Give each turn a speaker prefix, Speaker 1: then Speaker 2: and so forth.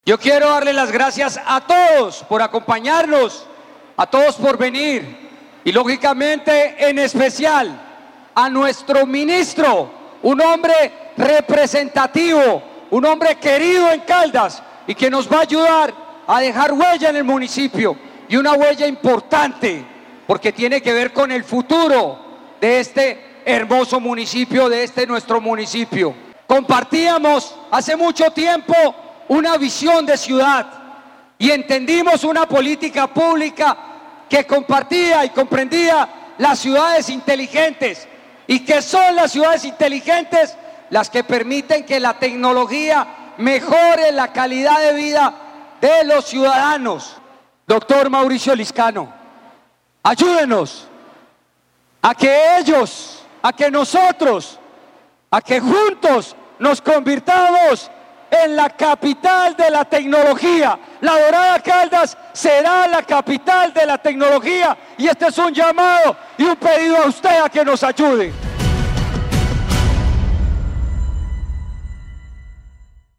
Speaker 1: Yo quiero darle las gracias a todos por acompañarnos, a todos por venir y lógicamente en especial a nuestro ministro, un hombre representativo, un hombre querido en Caldas y que nos va a ayudar a dejar huella en el municipio y una huella importante porque tiene que ver con el futuro de este hermoso municipio, de este nuestro municipio. Compartíamos hace mucho tiempo una visión de ciudad y entendimos una política pública que compartía y comprendía las ciudades inteligentes y que son las ciudades inteligentes las que permiten que la tecnología mejore la calidad de vida de los ciudadanos. Doctor Mauricio Liscano, ayúdenos a que ellos, a que nosotros, a que juntos nos convirtamos en la capital de la tecnología. La Dorada Caldas será la capital de la tecnología y este es un llamado y un pedido a usted a que nos ayude.